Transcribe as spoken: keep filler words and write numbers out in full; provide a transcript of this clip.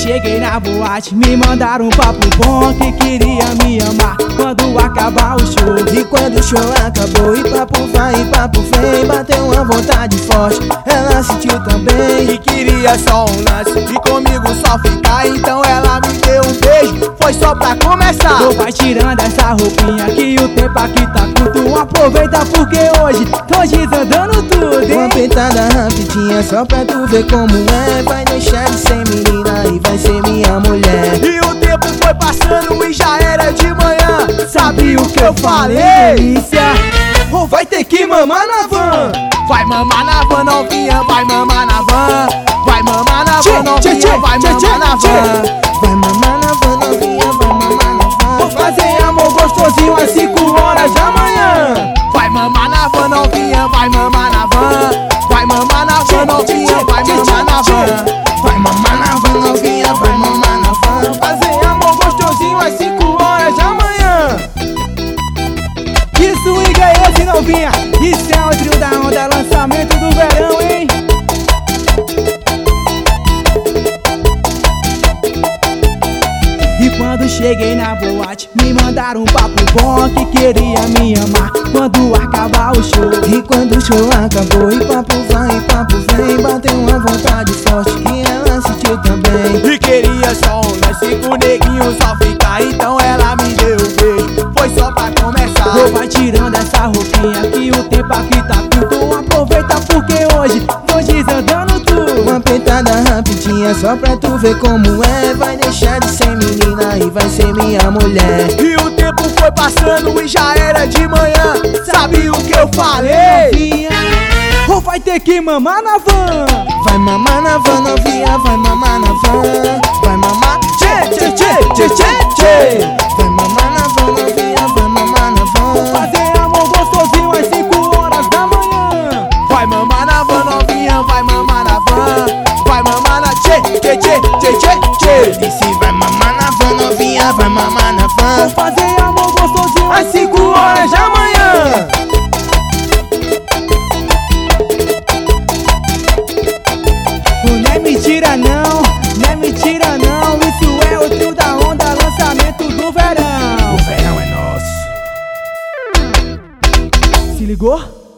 cheguei na boate, me mandaram um papo bom que queria me amar quando acabar o show. E quando o show acabou, e papo vai, e papo vem, bateu uma vontade forte, ela sentiu também e queria só um lance, e comigo só ficar. Então ela me deu um beijo, foi só pra começar. Tô vai tirando essa roupinha que o tempo aqui tá curto. Aproveita porque hoje tô desandando tudo, hein? Uma pentada rapidinha só pra tu ver como é. Vai deixar de ser menina e vai ser minha mulher. E o tempo foi passando e já era de manhã. Sabe o que eu falei? Delícia. Ou vai ter que mamar na van. Vai mamar na van, novinha, vai mamar na van. Vai mamar na van, novinha, vai mamar na van. Vai mamar na van, novinha, vai mamar na van. Vou fazer amor gostosinho às cinco horas da manhã. Vai mamar na van, novinha, vai mamar na van. Vai mamar na van, novinha, vai mamar na van. Vai mamar na van, novinha, vai mamar na van. Fazer amor gostosinho às cinco horas da manhã. Que swing é esse, novinha? Isso é o trio da onda, lançamento do verão, hein? E quando cheguei na boate, me mandaram um papo bom que queria me amar quando acabar o show. E quando o show acabou, e papo vai, e papo vem, bateu uma vontade forte que ela sentiu também e queria só um lance, com o neguinho só ficar. Então ela me deu um beijo, foi só pra começar. Vou vai tirando essa roupinha que o tempo aqui tá curto. Aproveita porque hoje tô desandando tudo. Uma pentada rapidinha só pra tu ver como é. Vai deixar de ser menina e vai ser minha mulher. E o tempo foi passando e já era de manhã. Sabe o que eu falei? Ou vai ter que mamar na van. Vai mamar na van, novinha, vai mamar na van. Vai mamar, tchê, tchê, tchê, tchê, tchê, tchê. Vai mamar na van, novinha, vai mamar na van. Fazer amor gostosinho às cinco horas da manhã. Vai mamar na van, novinha, vai mamar na van. Vai mamar na tchê, tchê, tchê, tchê, tchê, tchê. Disse vai mamar na van, novinha, vai mamar na van. Fazer amor gostosinho às cinco horas da manhã. Não é mentira não, não é mentira não. Isso é o trio da onda, lançamento do verão. O verão é nosso. Se ligou?